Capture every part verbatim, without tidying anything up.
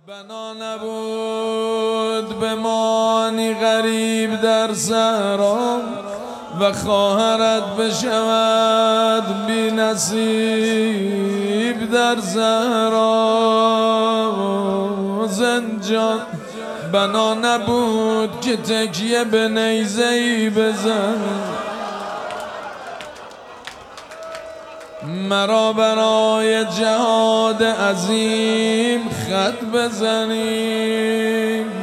بنا نبود بمانی غریب در صحرا و خواهرت بشود بی نصیب در صحرا. زنجان بنا نبود که تکیه به نیزه‌ای بزن، مرا برای جهاد عظیم خط بزنیم.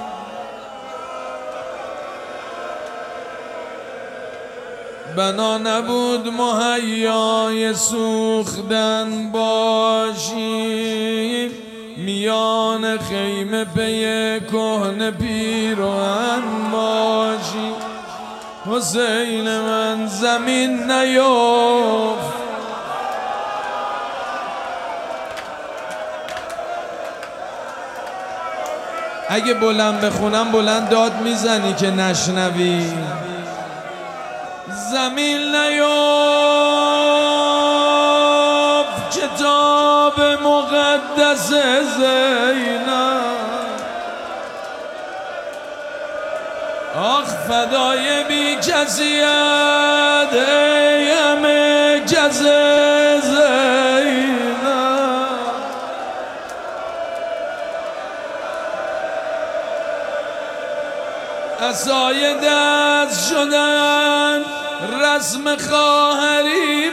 بنا نبود مهیای سوختن باشی، میان خیمه پی کهنه پیراهن باشی. حسین من زمین نیفت، اگه بلند بخونم بلند داد میزنی که نشنوی. زمین نیفت کتاب مقدس زینب، آخ فدای بی کسیت ای همه کس زینب. عصای دست شدن رسم خواهری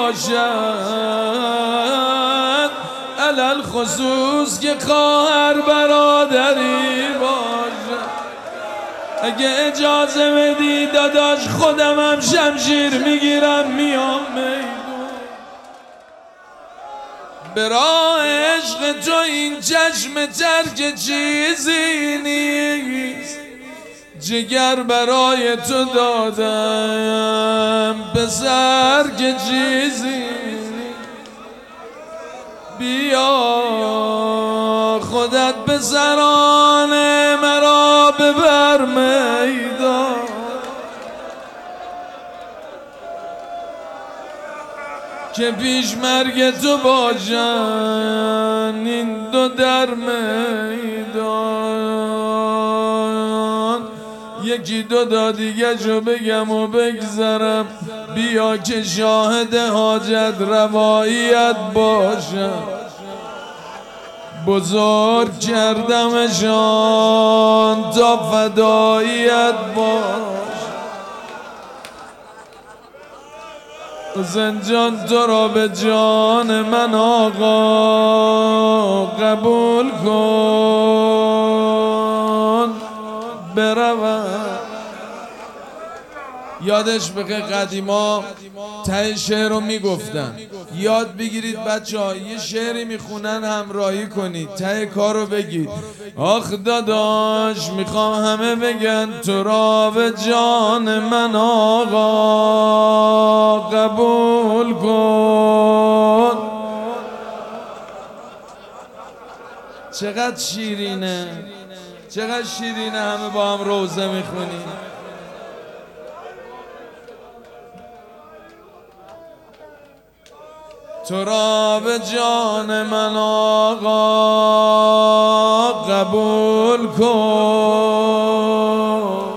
باشد، علل خصوص که خواهر برادری باشد. اگه اجازه بدی داداش خودم هم شمشیر میگیرم میام میدون. به راه عشق تو این چشم ترک چیزی نیست، جگر برای تو دادم پسر که چیزی. بیا خودت پسران مرا ببر میدان، که پیش مرگ تو باشن این دو در میدان. یکی دو دا دیگه جو بگم و بگذرم، بیا که شاهد حاجت رواییت باشم. بزرگ کردمشان تا فداییت باش. زنجان تو را به جان من آقا قبول کن بروم. یادش بخیر قدیما ته شعر رو میگفتن، یاد بگیرید بچه ها، یه شعری میخونن همراهی کنید، ته کار رو بگید. آخ داداش میخوام همه بگن تو را به جان من آقا قبول کن. چقدر شیرینه، چقدر شیرینه، همه با هم روزه میخونیم. تو را به جان من آقا قبول کن،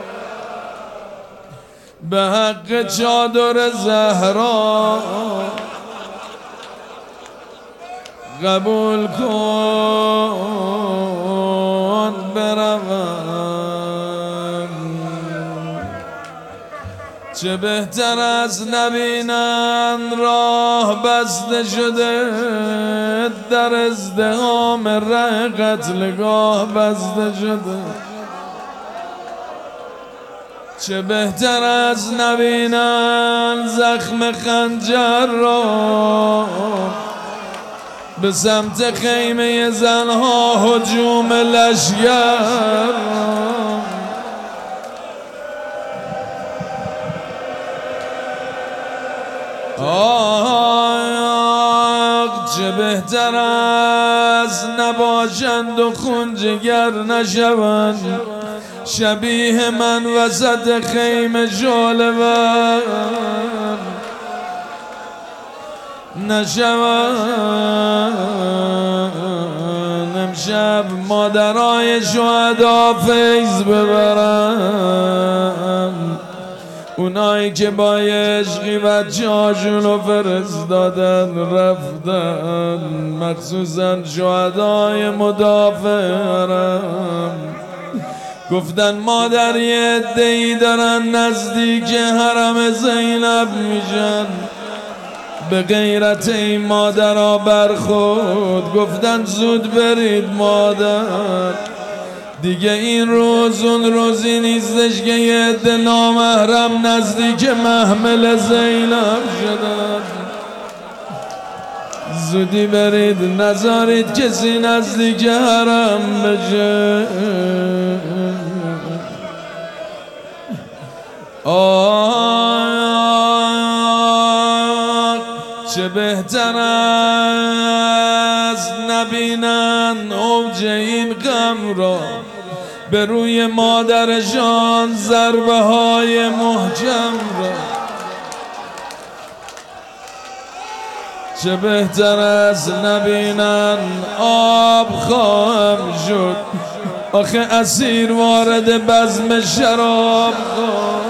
به حق چادر زهرا قبول کن بروم. چه بهتر از نبینن راه بسته شده، در ازدحام ره قتلگاه بسته شده. چه بهتر از نبینن زخم خنجر را، به سمت خیمه زنها هجوم لشگر. آه چه بهتر از نباشند و خون جگر نشوند، شبیه من وسط خیمه شعله ور نشوند. امشب مادرای شهدا فیض ببرن، اونایی که با عشقی بچه هاشونو فرستادن رفتن، مخصوصا شهدای مدافع حرم. گفتن مادر یه عده‌ای دارن نزدیک حرم زینب میشن، به غیرت این مادرها برخورد. گفتن زود برید مادر، دیگه این روز اون روزی نیستش که یه عده نامحرم نزدیک محمل زینب شدن. زودی برید نذارید کسی نزدیک حرم بشه. آه چه بهتر است نبینن اوج این غم را، به روی مادرشان ضربه های محکم را. چه بهتر است نبینن آب خواهم شد، آخه اسیر وارد بزم شراب خواهم.